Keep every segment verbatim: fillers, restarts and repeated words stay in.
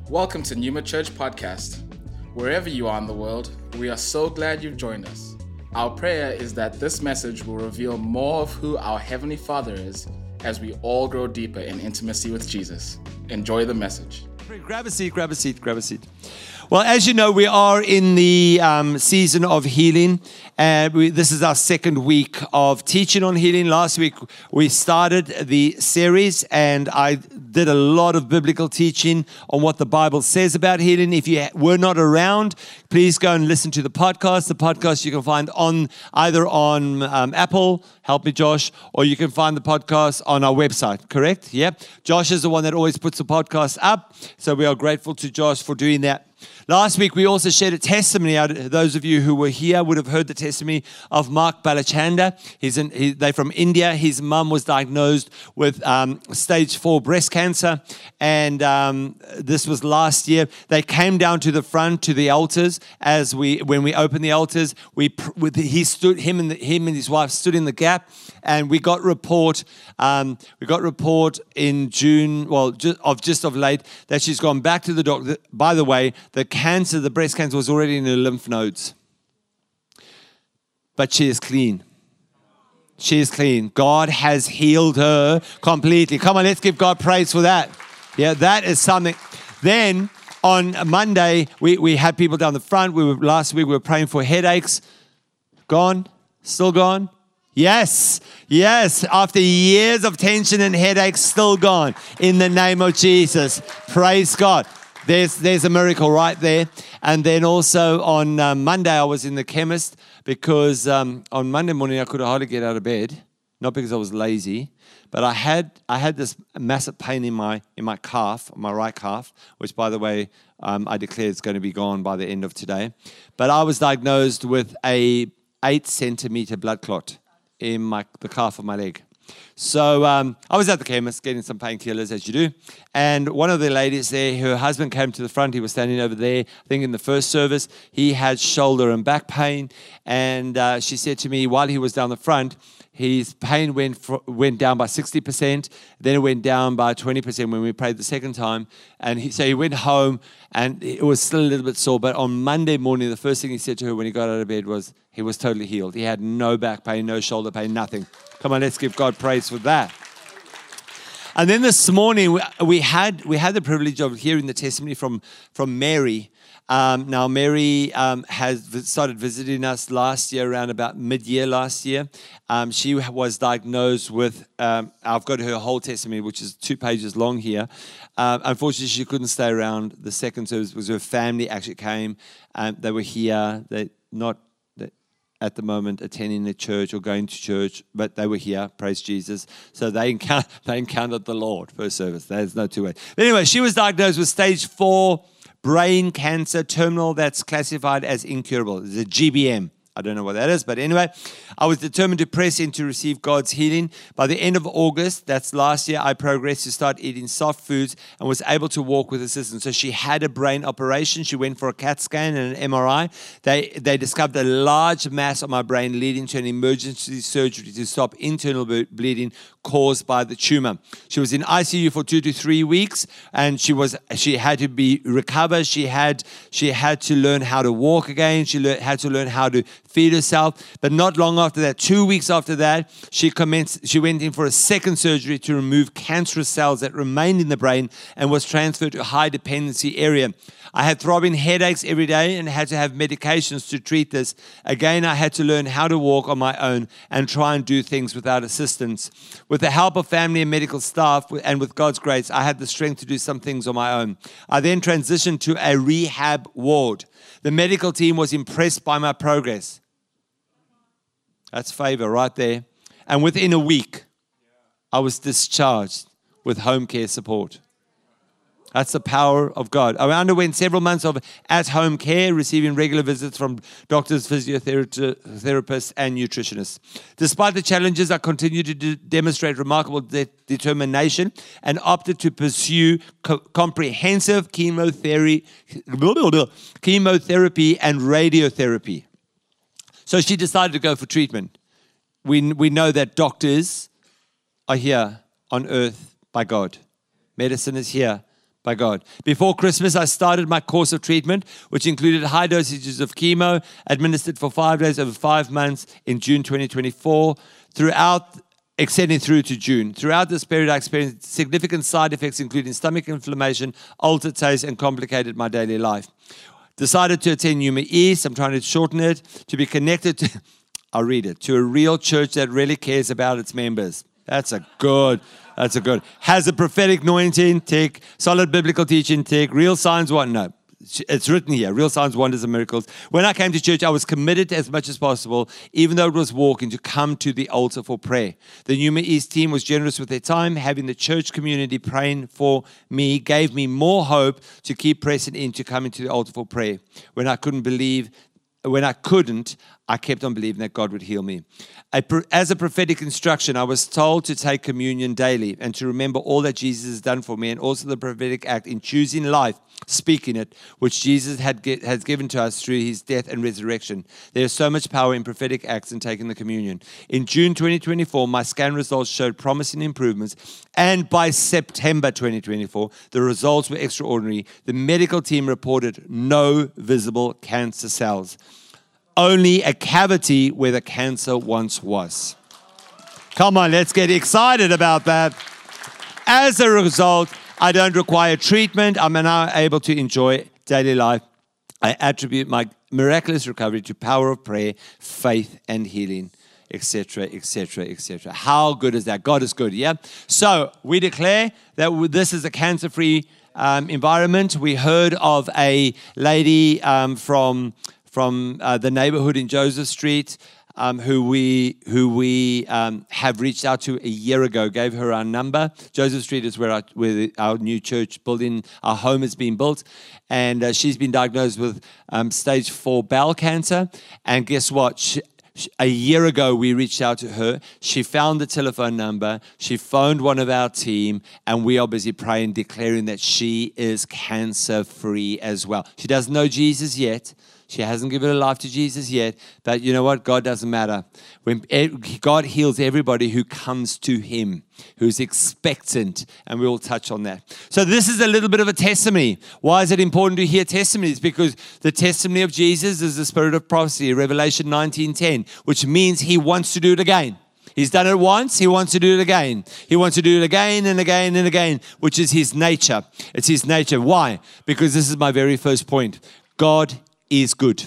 Welcome to Numa Church Podcast. Wherever you are in the world, we are so glad you've joined us. Our prayer is that this message will reveal more of who our Heavenly Father is as we all grow deeper in intimacy with Jesus. Enjoy the message. Grab a seat, grab a seat, grab a seat. Well, as you know, we are in the um, season of healing, and we, this is our second week of teaching on healing. Last week, we started the series, and I did a lot of biblical teaching on what the Bible says about healing. If you were not around, please go and listen to the podcast. The podcast you can find on either on um, Apple, help me, Josh, or you can find the podcast on our website, correct? Yep. Josh is the one that always puts the podcast up, so we are grateful to Josh for doing that. Last week, we also shared a testimony. Out. Those of you who were here would have heard the testimony of Mark Balachanda. He's in, he, they're from India. His mum was diagnosed with um, stage four breast cancer, and um, this was last year. They came down to the front to the altars as we when we opened the altars. We with he stood him and the, him and his wife stood in the gap, and we got report. Um, we got report in June, well, just, of just of late that she's gone back to the doctor. By the way, the cancer, the breast cancer was already in her lymph nodes. But she is clean. She is clean. God has healed her completely. Come on, let's give God praise for that. Yeah, that is something. Then on Monday, we, we had people down the front. We were last week we were praying for headaches. Gone? Still gone? Yes, yes. After years of tension and headaches, still gone. In the name of Jesus. Praise God. There's there's a miracle right there. And then also on uh, Monday, I was in the chemist because um, on Monday morning, I could hardly get out of bed. Not because I was lazy, but I had I had this massive pain in my in my calf, my right calf, which, by the way, um, I declare it's going to be gone by the end of today. But I was diagnosed with a eight centimeter blood clot in my the calf of my leg. So um, I was at the chemist getting some painkillers, as you do. And one of the ladies there, her husband came to the front. He was standing over there, I think in the first service. He had shoulder and back pain. And uh, she said to me, while he was down the front, his pain went fr- went down by sixty percent. Then it went down by twenty percent when we prayed the second time. And he, so he went home, and it was still a little bit sore. But on Monday morning, the first thing he said to her when he got out of bed was he was totally healed. He had no back pain, no shoulder pain, nothing. Come on, let's give God praise for that. And then this morning, we, we had we had the privilege of hearing the testimony from, from Mary. Um, now, Mary um, has started visiting us last year, around about mid-year last year. Um, she was diagnosed with, um, I've got her whole testimony, which is two pages long here. Uh, unfortunately, she couldn't stay around the second service because her family actually came. Um, they were here. They not at the moment attending the church or going to church, but they were here, praise Jesus. So they encountered, they encountered the Lord first service. There's no two ways. But anyway, she was diagnosed with stage four brain cancer, terminal, that's classified as incurable. It's a G B M. I don't know what that is, but anyway, I was determined to press in to receive God's healing. By the end of August, that's last year, I progressed to start eating soft foods and was able to walk with assistance. So she had a brain operation. She went for a CAT scan and an M R I. They they discovered a large mass on my brain, leading to an emergency surgery to stop internal bleeding caused by the tumor. She was in I C U for two to three weeks, and she was she had to be recovered. She had she had to learn how to walk again. She learned, had to learn how to feed herself. But not long after that, two weeks after that, she commenced. She went in for a second surgery to remove cancerous cells that remained in the brain and was transferred to a high dependency area. I had throbbing headaches every day and had to have medications to treat this. Again, I had to learn how to walk on my own and try and do things without assistance. With the help of family and medical staff and with God's grace, I had the strength to do some things on my own. I then transitioned to a rehab ward. The medical team was impressed by my progress. That's favor right there. And within a week, I was discharged with home care support. That's the power of God. I underwent several months of at-home care, receiving regular visits from doctors, physiotherapists, and nutritionists. Despite the challenges, I continued to de- demonstrate remarkable de- determination and opted to pursue co- comprehensive chemotherapy, chemotherapy and radiotherapy. So she decided to go for treatment. We, we know that doctors are here on earth by God. Medicine is here by God. Before Christmas, I started my course of treatment, which included high dosages of chemo administered for five days over five months in June twenty twenty-four, throughout extending through to June. Throughout this period, I experienced significant side effects, including stomach inflammation, altered taste, and complicated my daily life. Decided to attend Numa East. I'm trying to shorten it. To be connected to, I'll read it, to a real church that really cares about its members. That's a good, that's a good. Has a prophetic anointing, tick. Solid biblical teaching, tick. Real signs, what? No. It's written here, real signs, wonders, and miracles. When I came to church, I was committed as much as possible, even though it was walking, to come to the altar for prayer. The Numa East team was generous with their time. Having the church community praying for me gave me more hope to keep pressing in to come into the altar for prayer. When I couldn't believe, when I couldn't, I kept on believing that God would heal me. As a prophetic instruction, I was told to take communion daily and to remember all that Jesus has done for me, and also the prophetic act in choosing life, speaking it, which Jesus had get, has given to us through his death and resurrection. There is so much power in prophetic acts and taking the communion. In June twenty twenty-four, my scan results showed promising improvements, and by September twenty twenty-four, the results were extraordinary. The medical team reported no visible cancer cells, only a cavity where the cancer once was. Come on, let's get excited about that. As a result, I don't require treatment. I'm now able to enjoy daily life. I attribute my miraculous recovery to power of prayer, faith, and healing, et cetera, et cetera, et cetera. How good is that? God is good, yeah? So we declare that this is a cancer-free um, environment. We heard of a lady um, from... from uh, the neighborhood in Joseph Street, um, who we who we um, have reached out to a year ago, gave her our number. Joseph Street is where our, where our new church building, our home has been built. And uh, she's been diagnosed with um, stage four bowel cancer. And guess what? She, A year ago, we reached out to her. She found the telephone number. She phoned one of our team, and we are busy praying, declaring that she is cancer-free as well. She doesn't know Jesus yet. She hasn't given her life to Jesus yet, but you know what? God doesn't matter. When God heals everybody who comes to him, who's expectant, and we will touch on that. So this is a little bit of a testimony. Why is it important to hear testimonies? Because the testimony of Jesus is the spirit of prophecy, Revelation nineteen ten, which means he wants to do it again. He's done it once, he wants to do it again. He wants to do it again and again and again, which is his nature. It's his nature. Why? Because this is my very first point. God is good.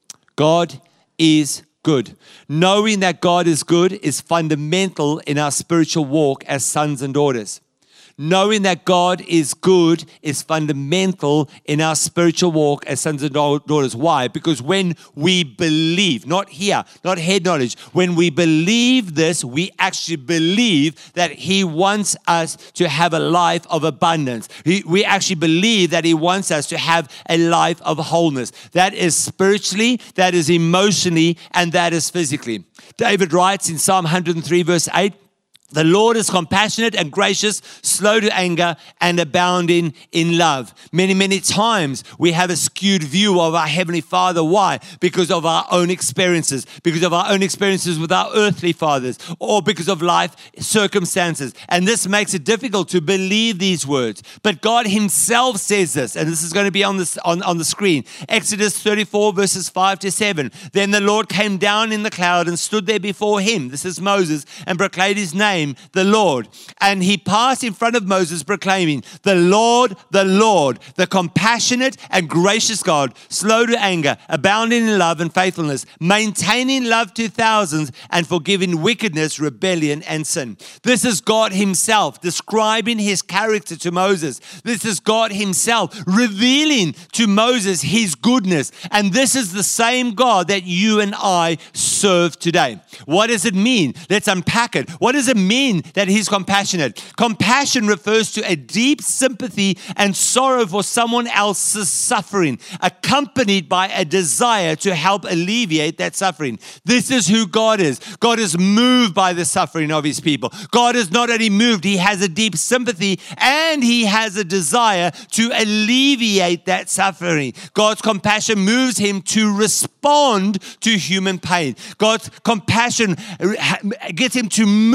God is good. Knowing that God is good is fundamental in our spiritual walk as sons and daughters. Knowing that God is good is fundamental in our spiritual walk as sons and daughters. Why? Because when we believe, not here, not head knowledge, when we believe this, we actually believe that he wants us to have a life of abundance. He, we actually believe that he wants us to have a life of wholeness. That is spiritually, that is emotionally, and that is physically. David writes in Psalm one hundred three verse eight, the Lord is compassionate and gracious, slow to anger, and abounding in love. Many, many times we have a skewed view of our Heavenly Father. Why? Because of our own experiences, because of our own experiences with our earthly fathers, or because of life circumstances. And this makes it difficult to believe these words. But God himself says this, and this is going to be on, this, on, on the screen. Exodus thirty-four verses five to seven. Then the Lord came down in the cloud and stood there before him, this is Moses, and proclaimed his name, the Lord. And he passed in front of Moses proclaiming, the Lord, the Lord, the compassionate and gracious God, slow to anger, abounding in love and faithfulness, maintaining love to thousands, and forgiving wickedness, rebellion, and sin. This is God himself describing his character to Moses. This is God himself revealing to Moses his goodness. And this is the same God that you and I serve today. What does it mean? Let's unpack it. What does it mean that he's compassionate? Compassion refers to a deep sympathy and sorrow for someone else's suffering, accompanied by a desire to help alleviate that suffering. This is who God is. God is moved by the suffering of his people. God is not only moved, he has a deep sympathy and he has a desire to alleviate that suffering. God's compassion moves him to respond to human pain. God's compassion gets him to move to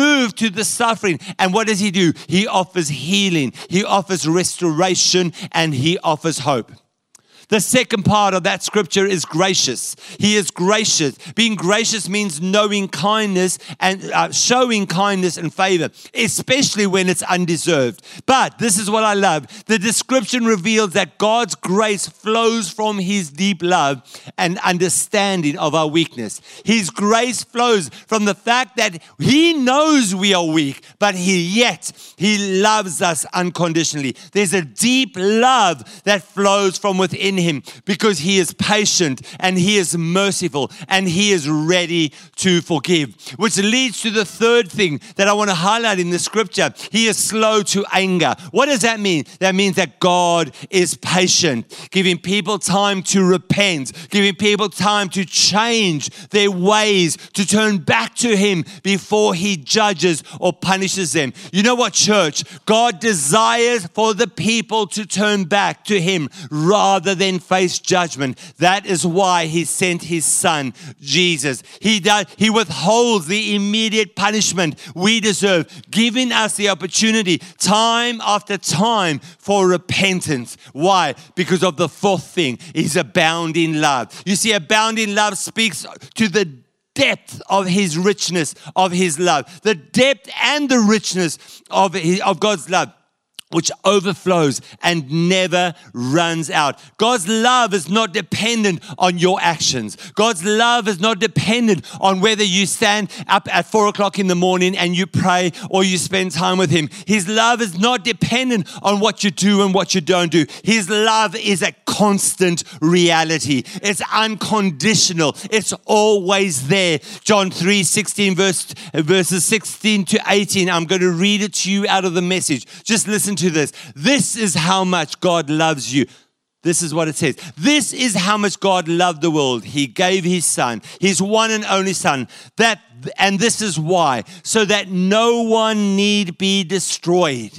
to the suffering. And what does he do? He offers healing, he offers restoration, and he offers hope. The second part of that scripture is gracious. He is gracious. Being gracious means knowing kindness and uh, showing kindness and favor, especially when it's undeserved. But this is what I love. The description reveals that God's grace flows from his deep love and understanding of our weakness. His grace flows from the fact that he knows we are weak, but he yet he loves us unconditionally. There's a deep love that flows from within him because he is patient and he is merciful and he is ready to forgive. Which leads to the third thing that I want to highlight in the scripture. He is slow to anger. What does that mean? That means that God is patient, giving people time to repent, giving people time to change their ways, to turn back to him before he judges or punishes them. You know what, church? God desires for the people to turn back to him rather than face judgment. That is why he sent his son, Jesus. He does, he withholds the immediate punishment we deserve, giving us the opportunity time after time for repentance. Why? Because of the fourth thing is abounding love. You see, abounding love speaks to the depth of his richness, of his love, the depth and the richness of, his, of God's love, which overflows and never runs out. God's love is not dependent on your actions. God's love is not dependent on whether you stand up at four o'clock in the morning and you pray or you spend time with him. His love is not dependent on what you do and what you don't do. His love is a constant reality. It's unconditional. It's always there. John three sixteen, verse, verses sixteen to eighteen. I'm going to read it to you out of the Message. Just listen to this. This is how much God loves you. This is what it says. This is how much God loved the world. He gave his son, his one and only son. That, and this is why, so that no one need be destroyed.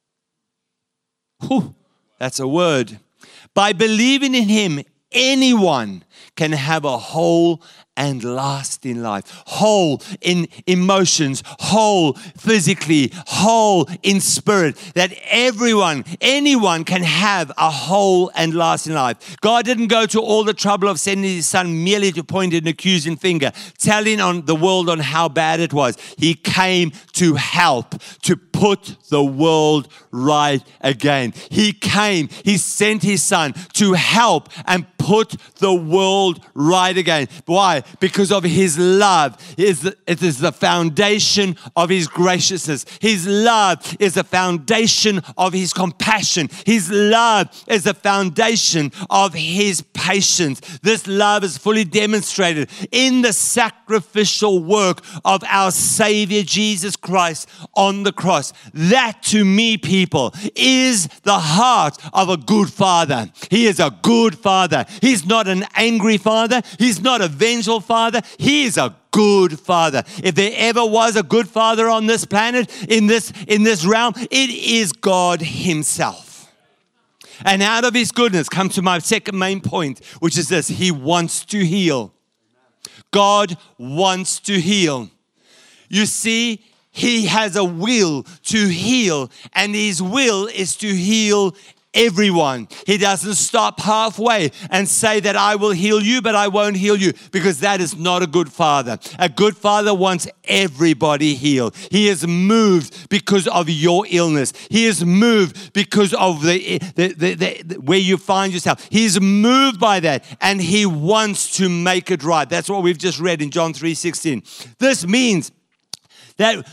Whew, that's a word. By believing in him, anyone can have a whole and lasting life. Whole in emotions, whole physically, whole in spirit. That everyone, anyone can have a whole and lasting life. God didn't go to all the trouble of sending his son merely to point an accusing finger, telling on the world on how bad it was. He came to help, to put the world right again. He came, he sent his son to help and put the world right again. Why? Because of his love. It is the foundation of his graciousness. His love is the foundation of his compassion. His love is the foundation of his patience. This love is fully demonstrated in the sacrificial work of our Savior Jesus Christ on the cross. That, to me, people, is the heart of a good father. He is a good father. He's not an angry father. He's not a vengeful father. He is a good father. If there ever was a good father on this planet, in this, in this realm, it is God himself. And out of his goodness comes to my second main point, which is this: he wants to heal. God wants to heal. You see, he has a will to heal, and his will is to heal everyone. He doesn't stop halfway and say that I will heal you, but I won't heal you, because that is not a good father. A good father wants everybody healed. He is moved because of your illness. He is moved because of the, the, the, the where you find yourself. He is moved by that, and he wants to make it right. That's what we've just read in John three sixteen. This means that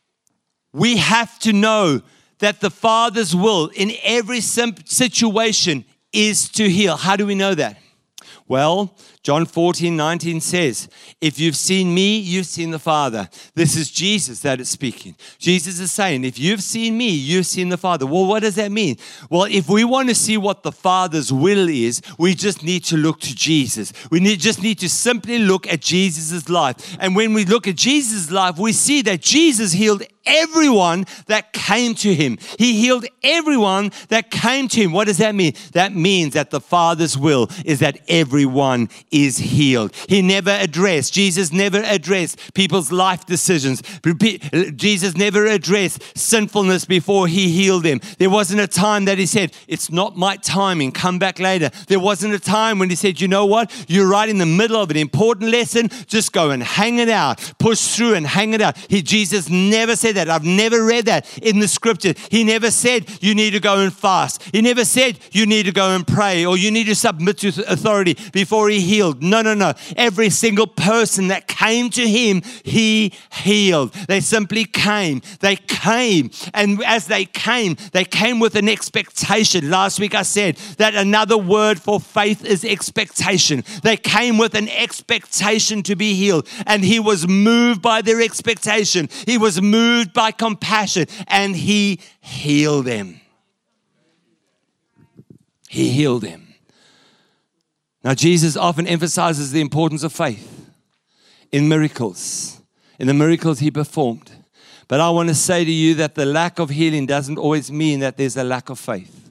we have to know that the Father's will in every situation is to heal. How do we know that? Well, John fourteen nineteen says, if you've seen me, you've seen the Father. This is Jesus that is speaking. Jesus is saying, if you've seen me, you've seen the Father. Well, what does that mean? Well, if we want to see what the Father's will is, we just need to look to Jesus. We need, just need to simply look at Jesus' life. And when we look at Jesus' life, we see that Jesus healed everyone that came to him. He healed everyone that came to him. What does that mean? That means that the Father's will is that everyone is healed. He never addressed, Jesus never addressed people's life decisions. Jesus never addressed sinfulness before he healed them. There wasn't a time that he said, it's not my timing, come back later. There wasn't a time when he said, you know what? You're right in the middle of an important lesson. Just go and hang it out. Push through and hang it out. He, Jesus never said that. I've never read that in the scripture. He never said you need to go and fast. He never said you need to go and pray or you need to submit to authority before he healed. No, no, no. Every single person that came to him, he healed. They simply came. They came. And as they came, they came with an expectation. Last week I said that another word for faith is expectation. They came with an expectation to be healed. And he was moved by their expectation. He was moved by compassion. And he healed them. He healed them. Now, Jesus often emphasizes the importance of faith in miracles, in the miracles he performed. But I want to say to you that the lack of healing doesn't always mean that there's a lack of faith.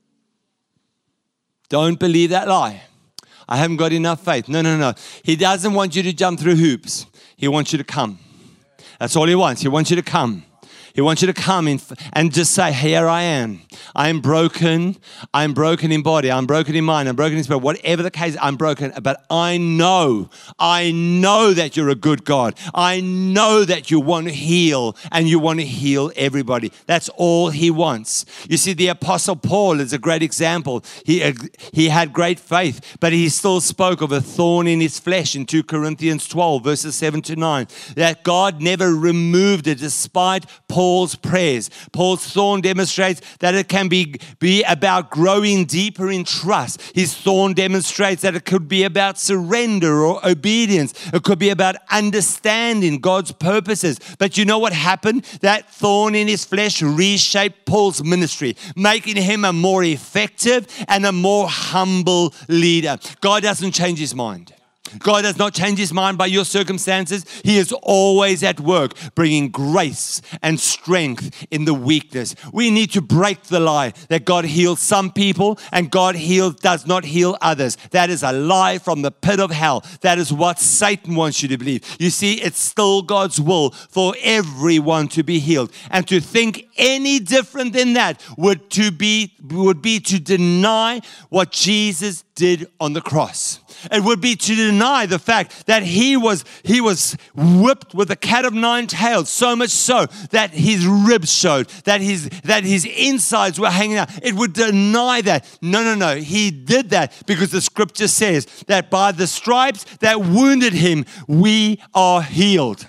Don't believe that lie. I haven't got enough faith. No, no, no. He doesn't want you to jump through hoops. He wants you to come. That's all he wants. He wants you to come. He wants you to come in and just say, here I am. I'm broken. I'm broken in body. I'm broken in mind. I'm broken in spirit. Whatever the case, I'm broken. But I know, I know that you're a good God. I know that you want to heal and you want to heal everybody. That's all he wants. You see, the Apostle Paul is a great example. He, he had great faith, but he still spoke of a thorn in his flesh in Second Corinthians twelve, verses seven to nine, that God never removed it despite Paul Paul's prayers. Paul's thorn demonstrates that it can be, be about growing deeper in trust. His thorn demonstrates that it could be about surrender or obedience. It could be about understanding God's purposes. But you know what happened? That thorn in his flesh reshaped Paul's ministry, making him a more effective and a more humble leader. God doesn't change his mind. God does not change his mind by your circumstances. He is always at work, bringing grace and strength in the weakness. We need to break the lie that God heals some people and God heals, does not heal others. That is a lie from the pit of hell. That is what Satan wants you to believe. You see, it's still God's will for everyone to be healed. And to think any different than that would, to be, would be to deny what Jesus did on the cross. It would be to deny the fact that he was he was whipped with a cat of nine tails, so much so that his ribs showed, that his that his insides were hanging out. It would deny that. No, no, no. He did that because the scripture says that by the stripes that wounded him, we are healed.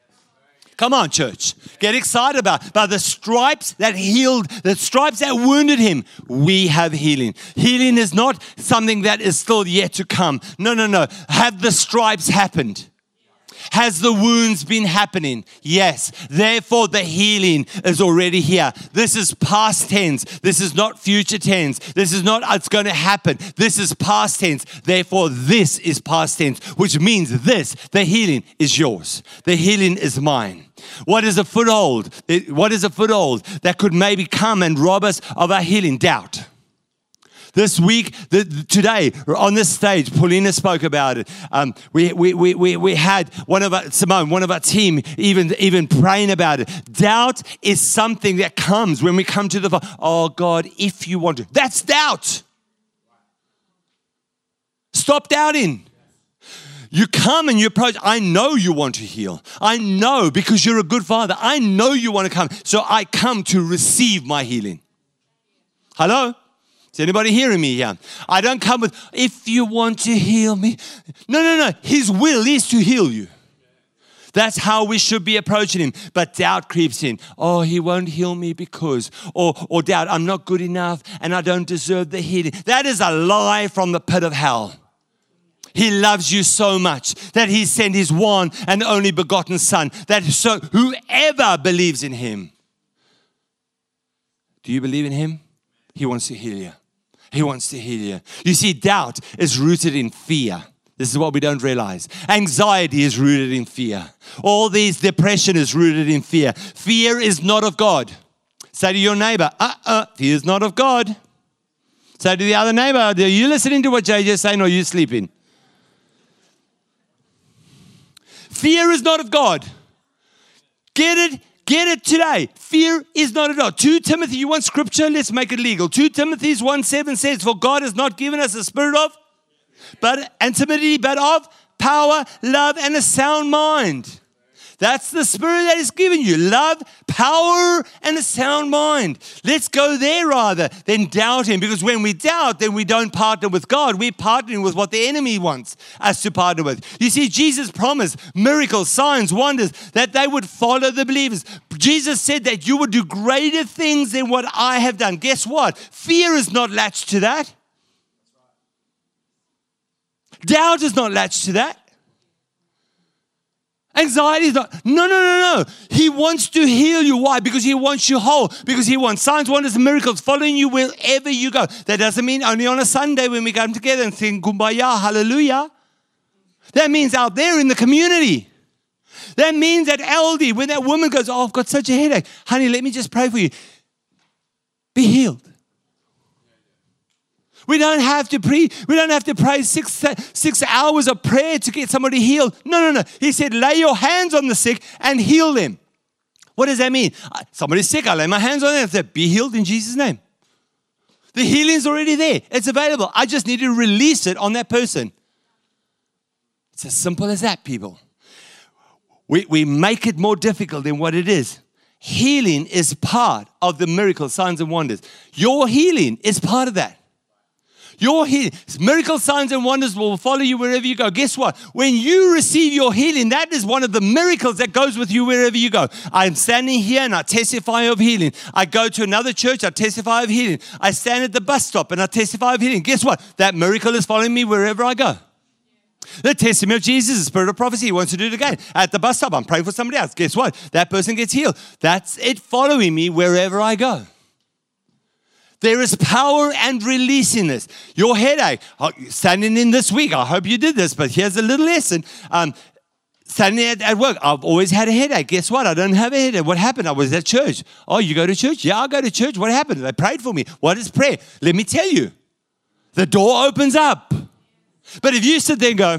Come on, church. Get excited about it. By the stripes that healed, the stripes that wounded him, we have healing. Healing is not something that is still yet to come. No, no, no. Have the stripes happened? Has the wounds been happening? Yes. Therefore, the healing is already here. This is past tense. This is not future tense. This is not it's going to happen. This is past tense. Therefore, this is past tense, which means this, the healing is yours. The healing is mine. What is a foothold? What is a foothold that could maybe come and rob us of our healing? Doubt. This week, the, today, on this stage, Paulina spoke about it. Um, we, we, we, we, we had one of our, Simone, one of our team, even, even praying about it. Doubt is something that comes when we come to the, oh God, if you want to. That's doubt. Stop doubting. You come and you approach. I know you want to heal. I know because you're a good father. I know you want to come. So I come to receive my healing. Hello? Is anybody hearing me here? I don't come with, if you want to heal me. No, no, no. His will is to heal you. That's how we should be approaching him. But doubt creeps in. Oh, he won't heal me because, or, or doubt, I'm not good enough and I don't deserve the healing. That is a lie from the pit of hell. He loves you so much that he sent his one and only begotten son, that so whoever believes in him. Do you believe in him? He wants to heal you. He wants to heal you. You see, doubt is rooted in fear. This is what we don't realize. Anxiety is rooted in fear. All these depression is rooted in fear. Fear is not of God. Say to your neighbor, uh-uh, fear is not of God. Say to the other neighbor, are you listening to what J J is saying or are you sleeping? Fear is not of God. Get it? Get it today. Fear is not of God. Second Timothy, you want scripture? Let's make it legal. Second Timothy one seven says, for God has not given us a spirit of but and timidity, but of power, love, and a sound mind. That's the spirit that is given you. Love, power, and a sound mind. Let's go there rather than doubt him. Because when we doubt, then we don't partner with God. We're partnering with what the enemy wants us to partner with. You see, Jesus promised miracles, signs, wonders, that they would follow the believers. Jesus said that you would do greater things than what I have done. Guess what? Fear is not latched to that. Doubt is not latched to that. Anxiety is not. No, no, no, no. He wants to heal you. Why? Because he wants you whole. Because he wants signs, wonders, and miracles following you wherever you go. That doesn't mean only on a Sunday when we come together and sing Kumbaya, hallelujah. That means out there in the community. That means at L D, when that woman goes, oh, I've got such a headache. Honey, let me just pray for you. Be healed. We don't have to pre, we don't have to pray six, six hours of prayer to get somebody healed. No, no, no. He said, lay your hands on the sick and heal them. What does that mean? Somebody's sick, I lay my hands on them and say, be healed in Jesus' name. The healing's already there. It's available. I just need to release it on that person. It's as simple as that, people. We, we make it more difficult than what it is. Healing is part of the miracle, signs and wonders. Your healing is part of that. Your healing, miracle signs and wonders will follow you wherever you go. Guess what? When you receive your healing, that is one of the miracles that goes with you wherever you go. I'm standing here and I testify of healing. I go to another church, I testify of healing. I stand at the bus stop and I testify of healing. Guess what? That miracle is following me wherever I go. The testimony of Jesus, the spirit of prophecy, he wants to do it again. At the bus stop, I'm praying for somebody else. Guess what? That person gets healed. That's it following me wherever I go. There is power and release in this. Your headache, standing in this week, I hope you did this, but here's a little lesson. Um, standing at, at work, I've always had a headache. Guess what? I don't have a headache. What happened? I was at church. Oh, you go to church? Yeah, I go to church. What happened? They prayed for me. What is prayer? Let me tell you. The door opens up. But if you sit there and go,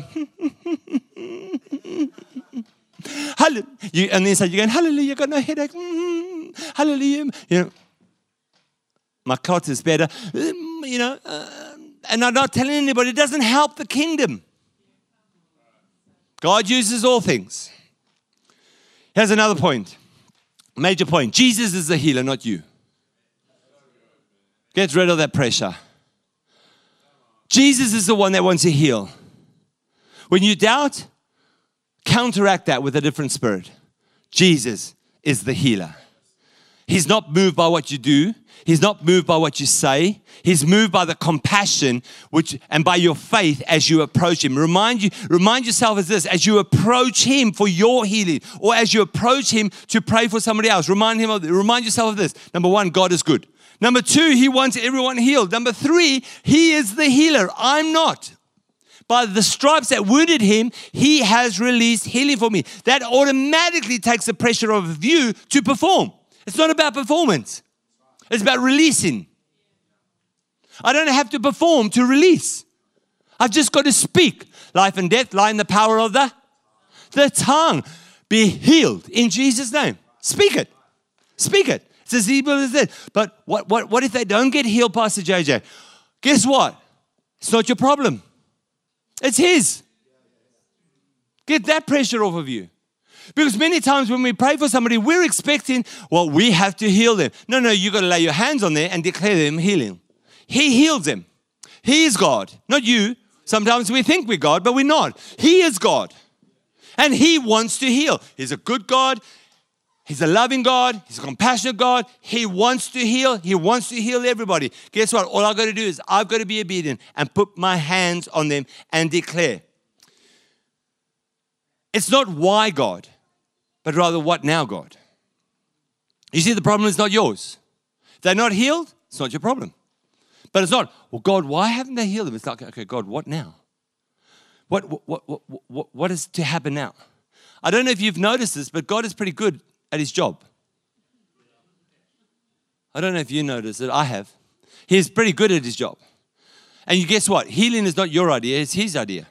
hallelujah, you, and then say, you're going, hallelujah, got no headache. Hallelujah. You know, my clot is better, you know, uh, and I'm not telling anybody, it doesn't help the kingdom. God uses all things. Here's another point, major point. Jesus is the healer, not you. Get rid of that pressure. Jesus is the one that wants to heal. When you doubt, counteract that with a different spirit. Jesus is the healer. He's not moved by what you do. He's not moved by what you say. He's moved by the compassion which and by your faith as you approach him. Remind you, remind yourself of this as you approach him for your healing, or as you approach him to pray for somebody else. Remind him of remind yourself of this. Number one, God is good. Number two, he wants everyone healed. Number three, he is the healer. I'm not. By the stripes that wounded him, he has released healing for me. That automatically takes the pressure off of you to perform. It's not about performance. It's about releasing. I don't have to perform to release. I've just got to speak. Life and death lie in the power of the, the tongue. Be healed in Jesus' name. Speak it. Speak it. It's as simple as that. But what, what, what if they don't get healed, Pastor J J? Guess what? It's not your problem. It's his. Get that pressure off of you. Because many times when we pray for somebody, we're expecting, well, we have to heal them. No, no, you got to lay your hands on them and declare them healing. He heals them. He is God, not you. Sometimes we think we're God, but we're not. He is God. And he wants to heal. He's a good God. He's a loving God. He's a compassionate God. He wants to heal. He wants to heal everybody. Guess what? All I've got to do is I've got to be obedient and put my hands on them and declare. It's not why God, but rather what now God. You see, the problem is not yours. If they're not healed, it's not your problem. But it's not, well, God, why haven't they healed them? It's like, okay, God, what now? What, what, what, what, what is to happen now? I don't know if you've noticed this, but God is pretty good at his job. I don't know if you noticed it. I have. He's pretty good at his job. And you guess what? Healing is not your idea, it's his idea.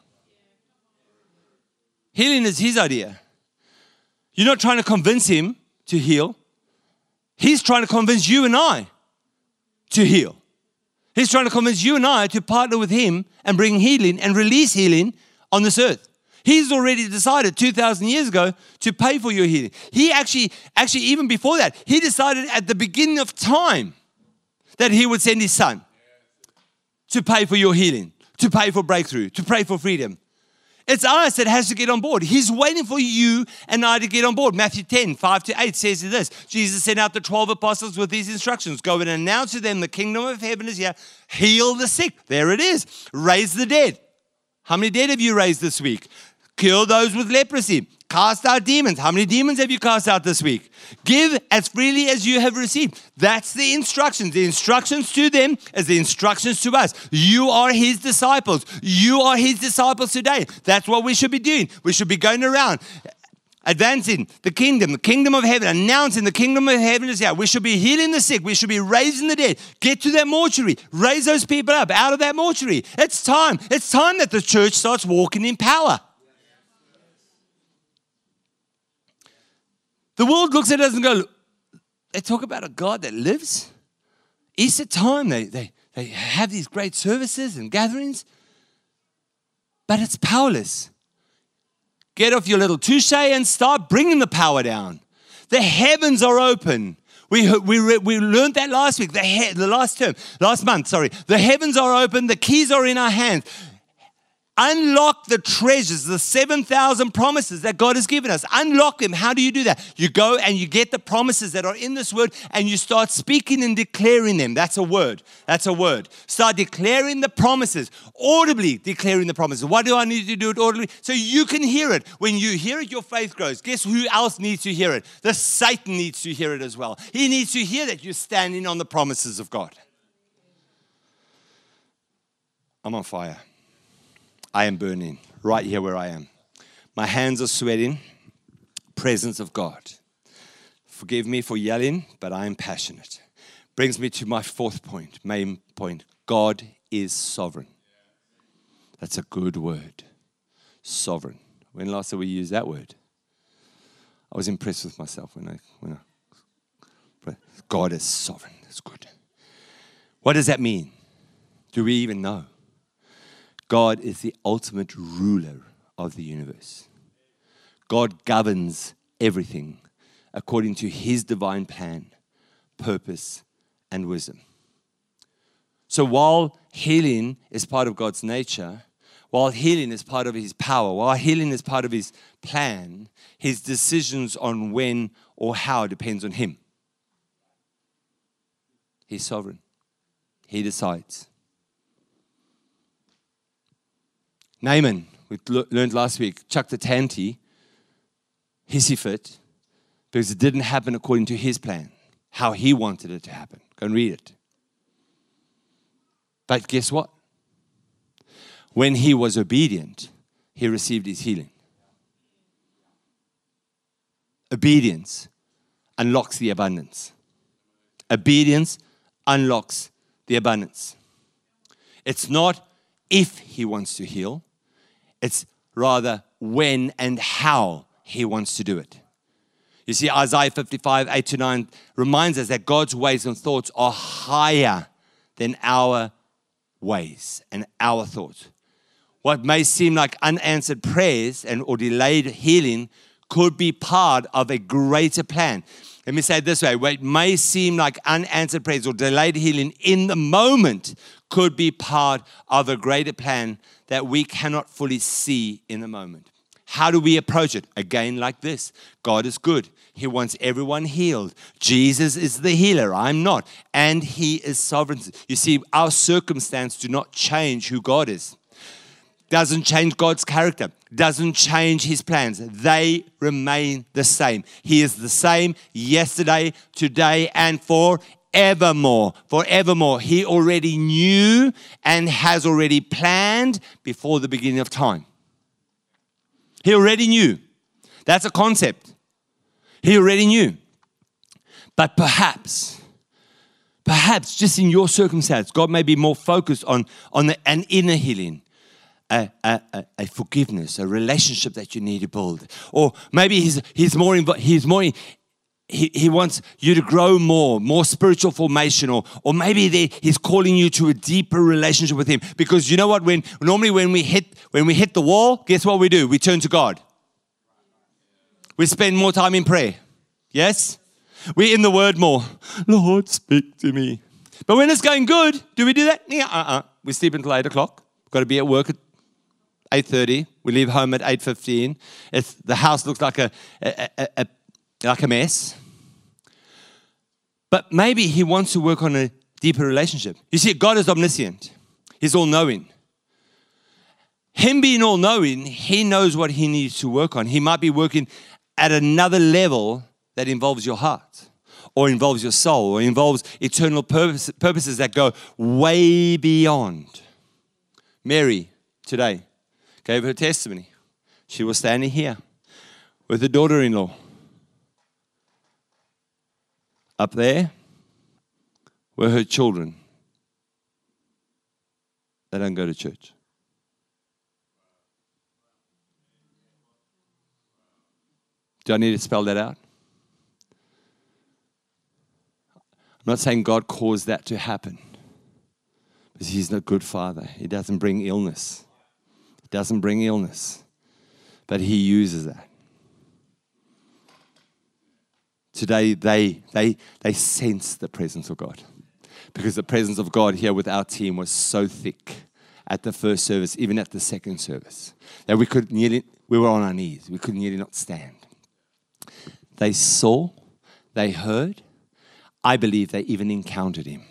Healing is his idea. You're not trying to convince him to heal. He's trying to convince you and I to heal. He's trying to convince you and I to partner with him and bring healing and release healing on this earth. He's already decided two thousand years ago to pay for your healing. He actually, actually even before that, he decided at the beginning of time that he would send his son to pay for your healing, to pay for breakthrough, to pray for freedom. It's us that has to get on board. He's waiting for you and I to get on board. Matthew ten, five to eight says this. Jesus sent out the twelve apostles with these instructions. Go and announce to them the kingdom of heaven is here. Heal the sick. There it is. Raise the dead. How many dead have you raised this week? Cure those with leprosy. Cast out demons. How many demons have you cast out this week? Give as freely as you have received. That's the instructions. The instructions to them is the instructions to us. You are his disciples. You are his disciples today. That's what we should be doing. We should be going around, advancing the kingdom, the kingdom of heaven, announcing the kingdom of heaven is here. We should be healing the sick. We should be raising the dead. Get to that mortuary. Raise those people up out of that mortuary. It's time. It's time that the church starts walking in power. The world looks at us and go, they talk about a God that lives. Easter time, they, they, they have these great services and gatherings, but it's powerless. Get off your little touche and start bringing the power down. The heavens are open. We we we learned that last week, the, he, the last term, last month, sorry. The heavens are open, the keys are in our hands. Unlock the treasures, the seven thousand promises that God has given us. Unlock them. How do you do that? You go and you get the promises that are in this word and you start speaking and declaring them. That's a word. That's a word. Start declaring the promises, audibly declaring the promises. Why do I need to do it audibly? So you can hear it. When you hear it, your faith grows. Guess who else needs to hear it? The Satan needs to hear it as well. He needs to hear that you're standing on the promises of God. I'm on fire. I am burning right here where I am. My hands are sweating. Presence of God. Forgive me for yelling, but I am passionate. Brings me to my fourth point, main point. God is sovereign. That's a good word. Sovereign. When last did we use that word? I was impressed with myself when I, when I, God is sovereign. That's good. What does that mean? Do we even know? God is the ultimate ruler of the universe. God governs everything according to his divine plan, purpose, and wisdom. So while healing is part of God's nature, while healing is part of his power, while healing is part of his plan, his decisions on when or how depends on him. He's sovereign. He decides. Naaman, we learned last week, chucked the tanty, hissy fit, because it didn't happen according to his plan, how he wanted it to happen. Go and read it. But guess what? When he was obedient, he received his healing. Obedience unlocks the abundance. Obedience unlocks the abundance. It's not if he wants to heal. It's rather when and how he wants to do it. You see, Isaiah fifty-five, eight to nine reminds us that God's ways and thoughts are higher than our ways and our thoughts. What may seem like unanswered prayers and or delayed healing could be part of a greater plan. Let me say it this way. What may seem like unanswered prayers or delayed healing in the moment could be part of a greater plan that we cannot fully see in the moment. How do we approach it? Again, like this. God is good. He wants everyone healed. Jesus is the healer. I'm not. And he is sovereign. You see, our circumstance do not change who God is. Doesn't change God's character. Doesn't change his plans. They remain the same. He is the same yesterday, today, and forevermore. Forevermore. He already knew and has already planned before the beginning of time. He already knew. That's a concept. He already knew. But perhaps, perhaps just in your circumstance, God may be more focused on, on the, an inner healing, a, a, a, a forgiveness, a relationship that you need to build. Or maybe he's, he's more, invo- he's more he, he wants you to grow more, more spiritual formation, or, or maybe they, he's calling you to a deeper relationship with him. Because you know what? When normally when we hit when we hit the wall, guess what we do? We turn to God. We spend more time in prayer. Yes? We're in the Word more. Lord, speak to me. But when it's going good, do we do that? Yeah, uh-uh. We sleep until eight o'clock. Got to be at work at eight thirty. We leave home at eight fifteen. It's, the house looks like a, a, a, a like a mess. But maybe he wants to work on a deeper relationship. You see, God is omniscient. He's all-knowing. Him being all-knowing, he knows what he needs to work on. He might be working at another level that involves your heart, or involves your soul, or involves eternal purpose, purposes that go way beyond. Mary, today, gave her testimony. She was standing here with her daughter-in-law. Up there were her children. They don't go to church. Do I need to spell that out? I'm not saying God caused that to happen. Because he's a good father. He doesn't bring illness. He doesn't bring illness. But he uses that. Today, they, they, they sense the presence of God. Because the presence of God here with our team was so thick at the first service, even at the second service, that we could nearly, we were on our knees. We could nearly not stand. They saw, they heard. I believe they even encountered him.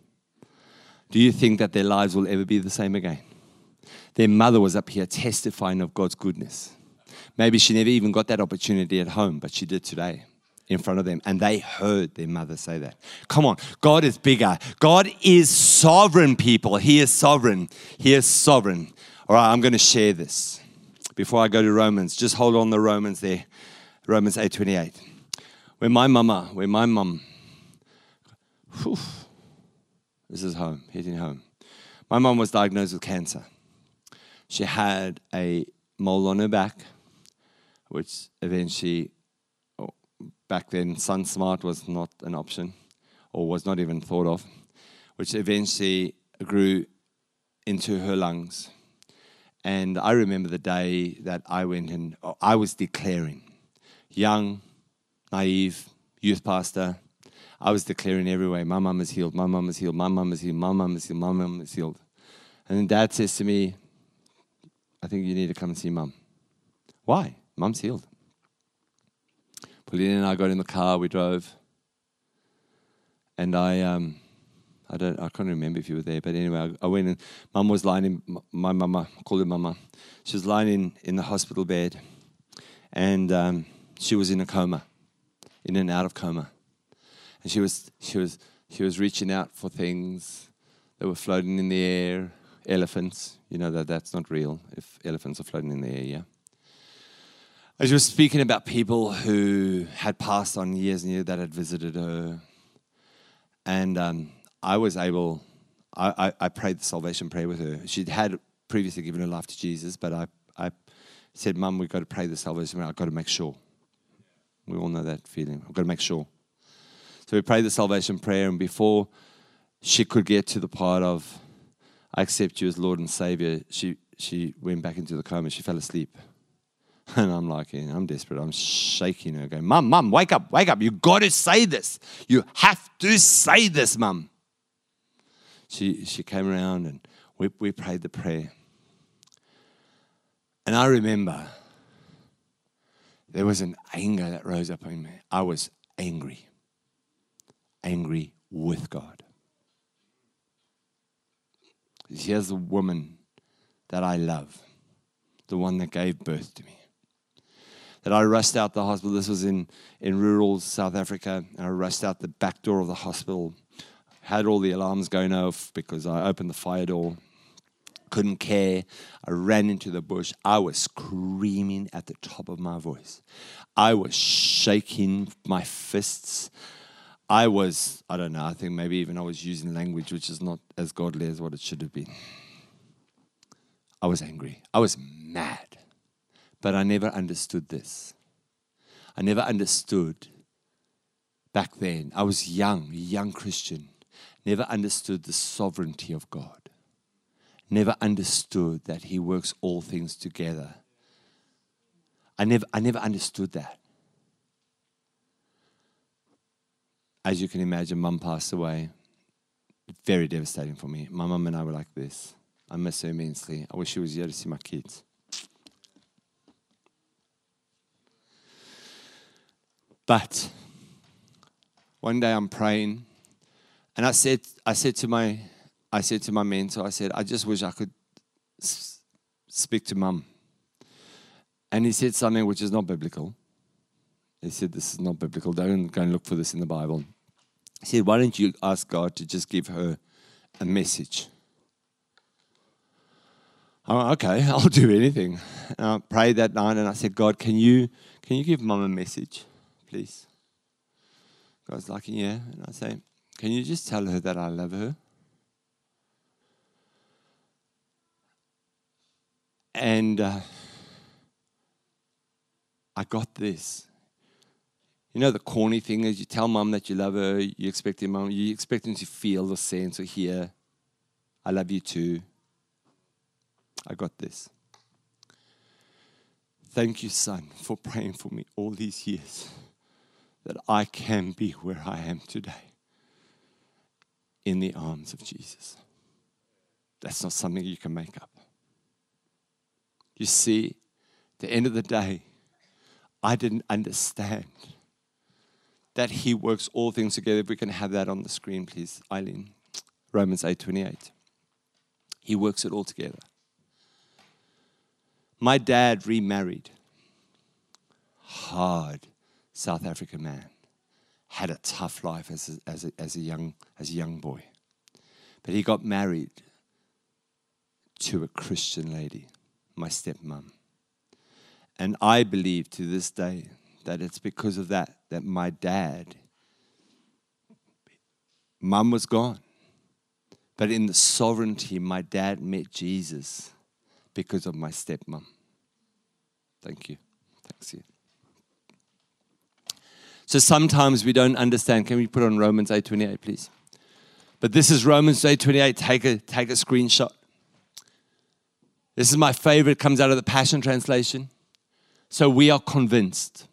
Do you think that their lives will ever be the same again? Their mother was up here testifying of God's goodness. Maybe she never even got that opportunity at home, but she did today in front of them. And they heard their mother say that. Come on, God is bigger. God is sovereign, people. He is sovereign. He is sovereign. All right, I'm going to share this before I go to Romans. Just hold on the Romans there. Romans eight twenty-eight. When my mama, when my mum, whew, this is home, hitting home. My mum was diagnosed with cancer. She had a mole on her back, which eventually, oh, back then, Sun Smart was not an option, or was not even thought of, which eventually grew into her lungs. And I remember the day that I went and I was declaring, young, naive, youth pastor, I was declaring every way, my mum is healed, my mum is healed, my mum is healed, my mum is healed, my mum is healed. And then Dad says to me, I think you need to come and see Mum. Why? Mum's healed. Pauline and I got in the car, we drove. And I um, I don't, I can't remember if you were there, but anyway, I, I went and Mum was lying in, my mama, I call her Mama. She was lying in, in the hospital bed. And um, she was in a coma, in and out of coma. And she was she was she was reaching out for things that were floating in the air, elephants. You know that that's not real if elephants are floating in the air, yeah. And she was speaking about people who had passed on years and years that had visited her. And um, I was able, I, I, I prayed the salvation prayer with her. She'd had previously given her life to Jesus, but I, I said, Mum, we've got to pray the salvation prayer. I've got to make sure. We all know that feeling. I've got to make sure. So we prayed the salvation prayer, and before she could get to the part of, I accept you as Lord and Savior, she she went back into the coma. She fell asleep. And I'm like, yeah, I'm desperate. I'm shaking her, going, Mum, Mum, wake up, wake up. You got to say this. You have to say this, Mum. She she came around and we, we prayed the prayer. And I remember there was an anger that rose up in me. I was angry. Angry with God. Here's a woman that I love, the one that gave birth to me. That I rushed out the hospital. This was in, in rural South Africa. And I rushed out the back door of the hospital. Had all the alarms going off because I opened the fire door. couldn't care. I ran into the bush. I was screaming at the top of my voice. I was shaking my fists. I was, I don't know, I think maybe even I was using language which is not as godly as what it should have been. I was angry. I was mad. But I never understood this. I never understood back then. I was young, a young Christian. Never understood the sovereignty of God. Never understood that He works all things together. I never, I never understood that. As you can imagine, Mum passed away. Very devastating for me. My mum and I were like this. I miss her immensely. I wish she was here to see my kids. But one day I'm praying, and I said, I said to my, I said to my mentor, I said, I just wish I could s- speak to Mum. And he said something which is not biblical. He said, this is not biblical. Don't go and look for this in the Bible. He said, why don't you ask God to just give her a message? I went, okay, I'll do anything. And I prayed that night and I said, God, can you can you give Mum a message, please? God's like, yeah. And I say, can you just tell her that I love her? And uh, I got this. You know, the corny thing is you tell Mum that you love her, you expect your mum, you expect them to feel or sense or hear, I love you too. I got this. Thank you, son, for praying for me all these years that I can be where I am today in the arms of Jesus. That's not something you can make up. You see, at the end of the day, I didn't understand that He works all things together. If we can have that on the screen, please, Eileen. Romans eight twenty-eight. He works it all together. My dad remarried. Hard South African man. Had a tough life as a, as a, as a young as a young boy. But he got married to a Christian lady, my stepmom. And I believe to this day that it's because of that, that my dad, Mum was gone. But in the sovereignty, my dad met Jesus because of my stepmom. Thank you. Thanks you. So sometimes we don't understand. Can we put on Romans eight twenty-eight, please? But this is Romans eight twenty-eight. Take a, take a screenshot. This is my favorite. It comes out of the Passion Translation. So we are convinced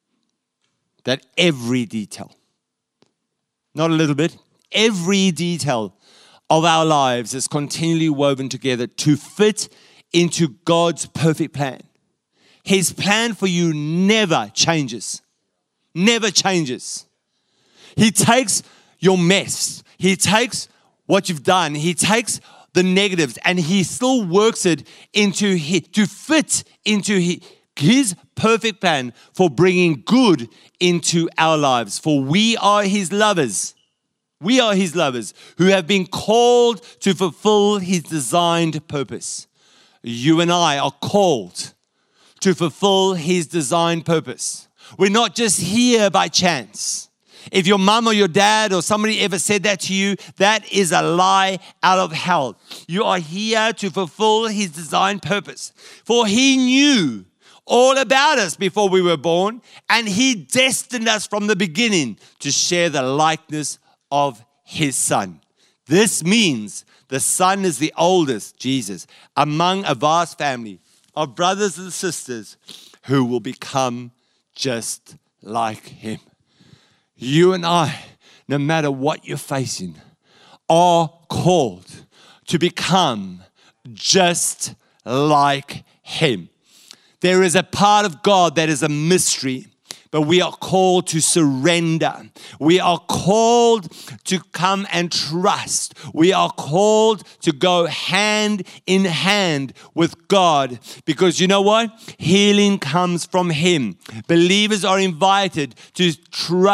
that every detail, not a little bit, every detail of our lives is continually woven together to fit into God's perfect plan. His plan for you never changes. Never changes. He takes your mess. He takes what you've done. He takes the negatives and He still works it into his, to fit into his, His perfect plan for bringing good into our lives. For we are His lovers. We are His lovers who have been called to fulfill His designed purpose. You and I are called to fulfill His designed purpose. We're not just here by chance. If your mum or your dad or somebody ever said that to you, that is a lie out of hell. You are here to fulfill His designed purpose. For He knew all about us before we were born, and He destined us from the beginning to share the likeness of His Son. This means the Son is the oldest, Jesus, among a vast family of brothers and sisters who will become just like Him. You and I, no matter what you're facing, are called to become just like Him. There is a part of God that is a mystery, but we are called to surrender. We are called to come and trust. We are called to go hand in hand with God, because you know what? Healing comes from Him. Believers are invited to trust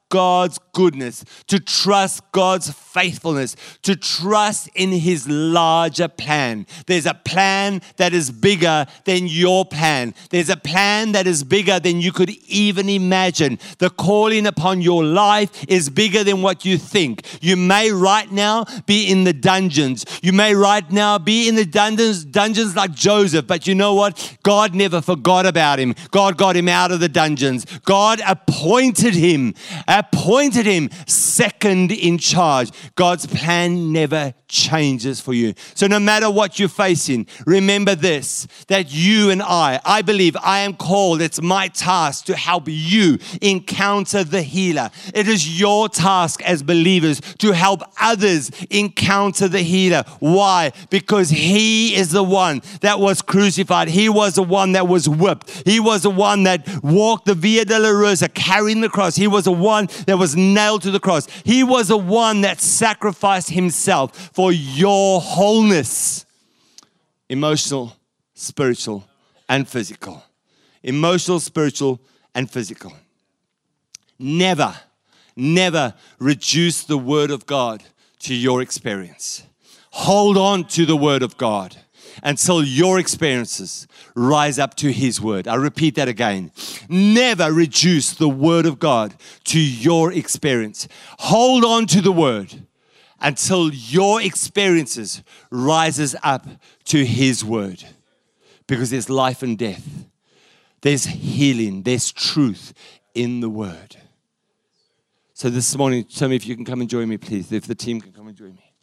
God's goodness, to trust God's faithfulness, to trust in His larger plan. There's a plan that is bigger than your plan. There's a plan that is bigger than you could even imagine. The calling upon your life is bigger than what you think. You may right now be in the dungeons. You may right now be in the dungeons, dungeons like Joseph, but you know what? God never forgot about him. God got him out of the dungeons. God appointed him, appointed him second in charge. God's plan never changes for you. So no matter what you're facing, remember this, that you and I, I believe I am called, it's my task to help you encounter the healer. It is your task as believers to help others encounter the healer. Why? Because He is the one that was crucified. He was the one that was whipped. He was the one that walked the Via Dolorosa carrying the cross. He was the one that was nailed to the cross. He was the one that sacrificed Himself for your wholeness, emotional, spiritual, and physical. Emotional, spiritual, and physical. Never, never reduce the Word of God to your experience. Hold on to the Word of God until your experiences rise up to His Word. I repeat that again. Never reduce the Word of God to your experience. Hold on to the Word until your experiences rises up to His Word. Because there's life and death. There's healing. There's truth in the Word. So this morning, tell me if you can come and join me, please. If the team can come and join me.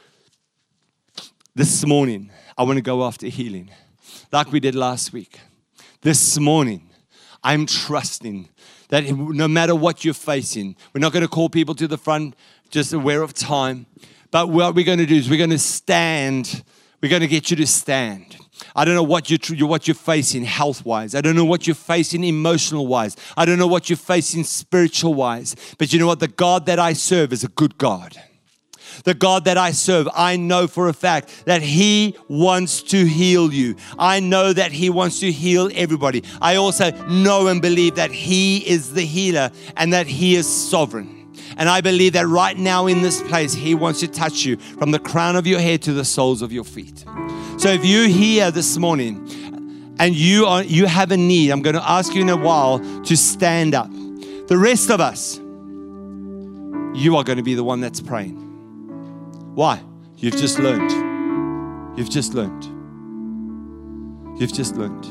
This morning, I want to go after healing, like we did last week. This morning, I'm trusting that no matter what you're facing, we're not going to call people to the front, just aware of time. But what we're going to do is we're going to stand. We're going to get you to stand. I don't know what you're, what you're facing health-wise. I don't know what you're facing emotional-wise. I don't know what you're facing spiritual-wise. But you know what? The God that I serve is a good God. The God that I serve, I know for a fact that He wants to heal you. I know that He wants to heal everybody. I also know and believe that He is the healer and that He is sovereign. And I believe that right now in this place, He wants to touch you from the crown of your head to the soles of your feet. So if you're here this morning and you are you have a need, I'm going to ask you in a while to stand up. The rest of us, you are going to be the one that's praying. Why? You've just learned. You've just learned. You've just learned.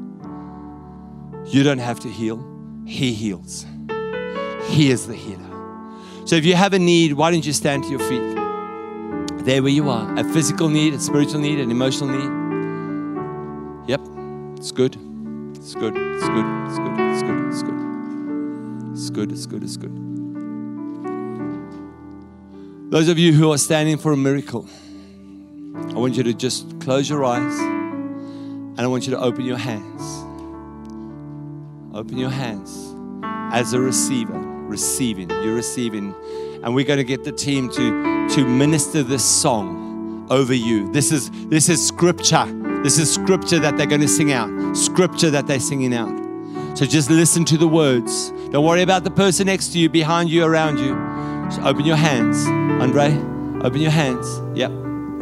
You don't have to heal. He heals. He is the healer. So if you have a need, why don't you stand to your feet? There where you are. A physical need, a spiritual need, an emotional need. Yep. It's good. It's good. It's good. It's good. It's good. It's good. It's good. It's good. It's good. Those of you who are standing for a miracle, I want you to just close your eyes and I want you to open your hands. Open your hands as a receiver, receiving, you're receiving. And we're going to get the team to, to minister this song over you. This is, this is scripture. This is scripture that they're going to sing out. Scripture that they're singing out. So just listen to the words. Don't worry about the person next to you, behind you, around you. Just open your hands. Andre, open your hands. Yep.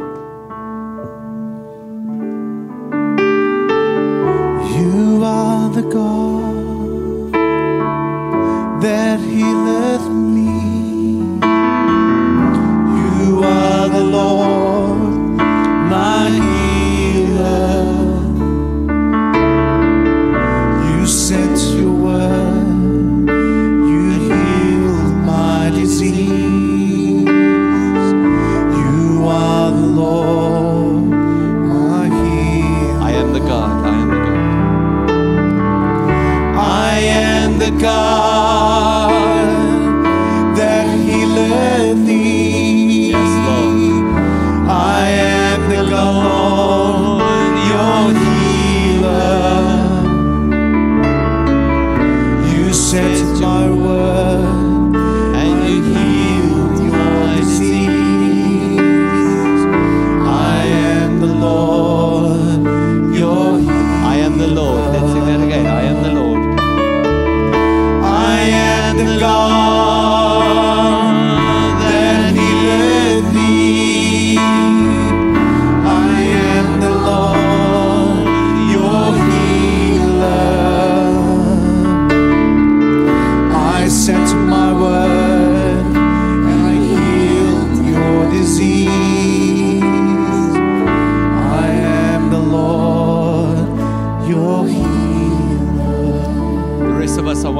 You are the God that healeth me. You are the Lord, my healer. You sent your word, you healed my disease. You are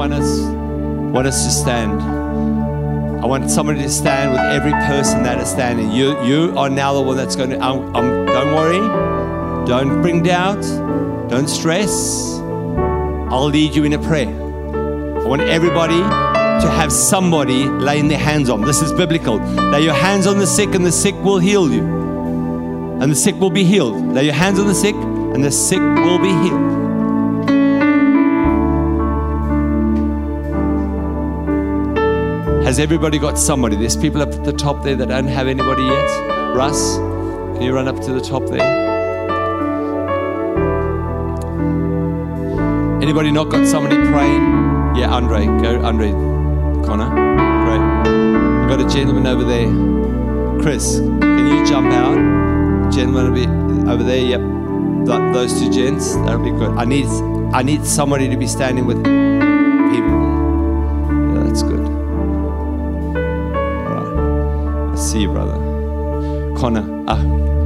want us, want us to stand. I want somebody to stand with every person that is standing. You, you are now the one that's going to, um, um, don't worry. Don't bring doubt. Don't stress. I'll lead you in a prayer. I want everybody to have somebody laying their hands on. This is biblical. Lay your hands on the sick and the sick will heal you. And the sick will be healed. Lay your hands on the sick and the sick will be healed. Has everybody got somebody? There's people up at the top there that don't have anybody yet. Russ, can you run up to the top there? Anybody not got somebody praying? Yeah, Andre. Go, Andre. Connor. Great. I've got a gentleman over there. Chris, can you jump out? Gentleman will be over there. Yep. Th- those two gents. That'll be good. I need, I need somebody to be standing with people. Yeah, that's good. See you, brother. Connor, ah.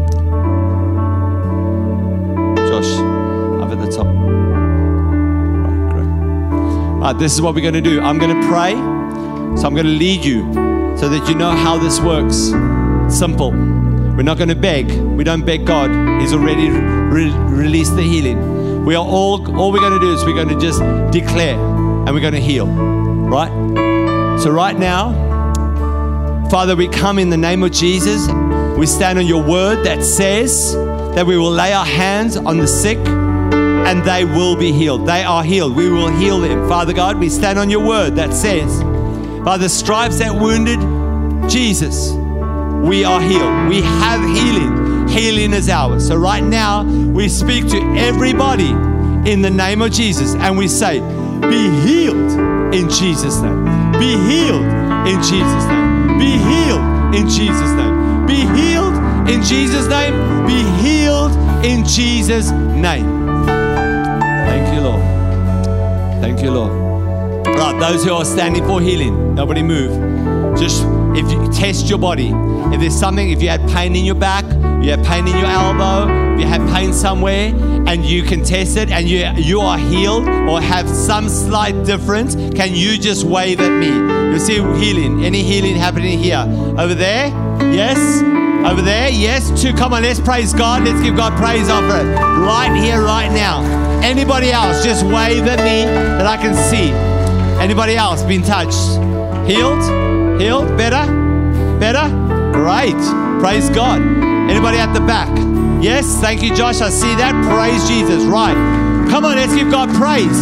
Josh, up at the top. Right, great. All right, this is what we're going to do. I'm going to pray, so I'm going to lead you so that you know how this works. Simple. We're not going to beg. We don't beg God. He's already re- released the healing. We are all, all we're going to do is we're going to just declare and we're going to heal. Right? So right now, Father, we come in the name of Jesus. We stand on your word that says that we will lay our hands on the sick and they will be healed. They are healed. We will heal them. Father God, we stand on your word that says, by the stripes that wounded Jesus, we are healed. We have healing. Healing is ours. So right now, we speak to everybody in the name of Jesus and we say, be healed in Jesus' name. Be healed in Jesus' name. Be healed in Jesus' name. Be healed in Jesus' name. Be healed in Jesus' name. Thank you, Lord. Thank you, Lord. Right, those who are standing for healing, nobody move. Just if you test your body, if there's something, if you had pain in your back, you have pain in your elbow, if you have pain somewhere, and you can test it, and you you are healed or have some slight difference, can you just wave at me? You see healing. Any healing happening here? Over there? Yes? Over there? Yes? Two. Come on, let's praise God. Let's give God praise over it. Right here, right now. Anybody else? Just wave at me that I can see. Anybody else been touched? Healed? Healed? Better? Better? Great. Praise God. Anybody at the back? Yes? Thank you, Josh. I see that. Praise Jesus. Right. Come on, let's give God praise.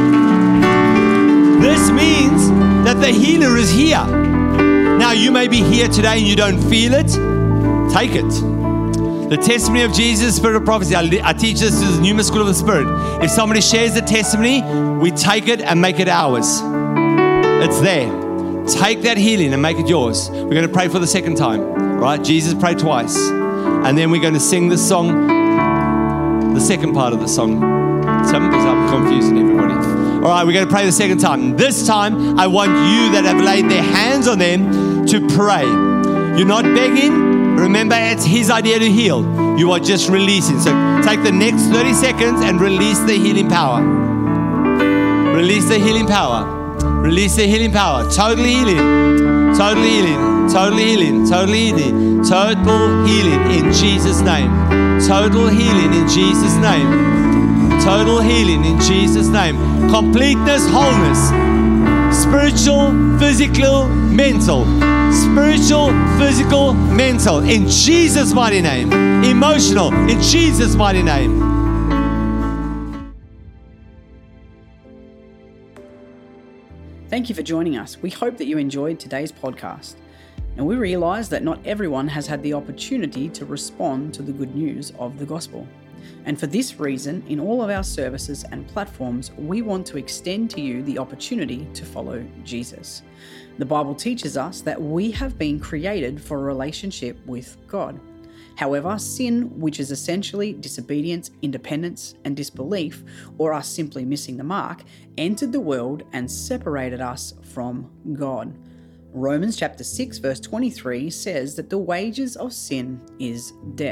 This means that the healer is here. Now, you may be here today and you don't feel it. Take it. The testimony of Jesus, Spirit of prophecy. I, I teach this to the Pneuma School of the Spirit. If somebody shares the testimony, we take it and make it ours. It's there. Take that healing and make it yours. We're going to pray for the second time. Right? Jesus prayed twice. And then we're going to sing this song, the second part of the song. Some, because I'm confusing everybody. All right, we're going to pray the second time. This time, I want you that have laid their hands on them to pray. You're not begging. Remember, it's His idea to heal. You are just releasing. So take the next thirty seconds and release the healing power. Release the healing power. Release the healing power. Total healing. Total healing. Total healing. Total healing. Total healing in Jesus' name. Total healing in Jesus' name. Total healing in Jesus' name. Completeness, wholeness. Spiritual, physical, mental. Spiritual, physical, mental. In Jesus' mighty name. Emotional. In Jesus' mighty name. Thank you for joining us. We hope that you enjoyed today's podcast. Now, we realize that not everyone has had the opportunity to respond to the good news of the gospel. And for this reason, in all of our services and platforms, we want to extend to you the opportunity to follow Jesus. The Bible teaches us that we have been created for a relationship with God. However, sin, which is essentially disobedience, independence, and disbelief, or us simply missing the mark, entered the world and separated us from God. Romans chapter six verse twenty-three says that the wages of sin is death.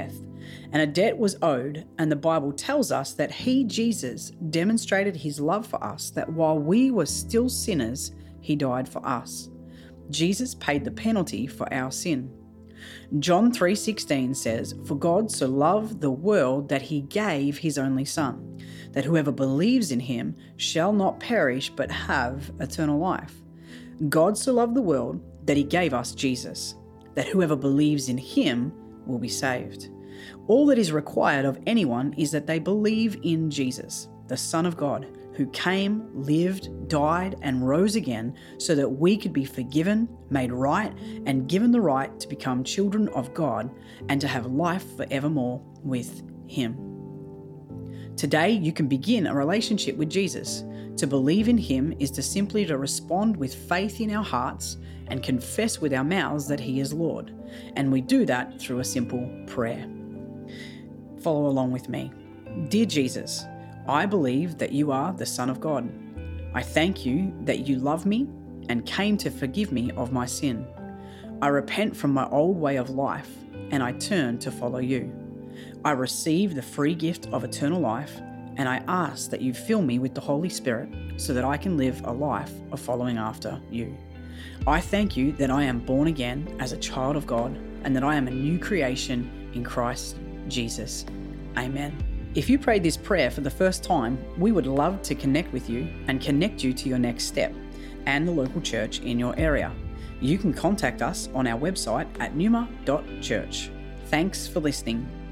And a debt was owed, and the Bible tells us that he, Jesus, demonstrated his love for us, that while we were still sinners, he died for us. Jesus paid the penalty for our sin. John three sixteen says, "For God so loved the world that he gave his only Son, that whoever believes in him shall not perish but have eternal life." God so loved the world that he gave us Jesus, that whoever believes in him will be saved. All that is required of anyone is that they believe in Jesus, the Son of God, who came, lived, died, and rose again so that we could be forgiven, made right, and given the right to become children of God and to have life forevermore with him. Today, you can begin a relationship with Jesus. To believe in him is to simply to respond with faith in our hearts and confess with our mouths that he is Lord. And we do that through a simple prayer. Follow along with me. Dear Jesus, I believe that you are the Son of God. I thank you that you love me and came to forgive me of my sin. I repent from my old way of life and I turn to follow you. I receive the free gift of eternal life, and I ask that you fill me with the Holy Spirit so that I can live a life of following after you. I thank you that I am born again as a child of God and that I am a new creation in Christ Jesus. Amen. If you prayed this prayer for the first time, we would love to connect with you and connect you to your next step and the local church in your area. You can contact us on our website at numa dot church. Thanks for listening.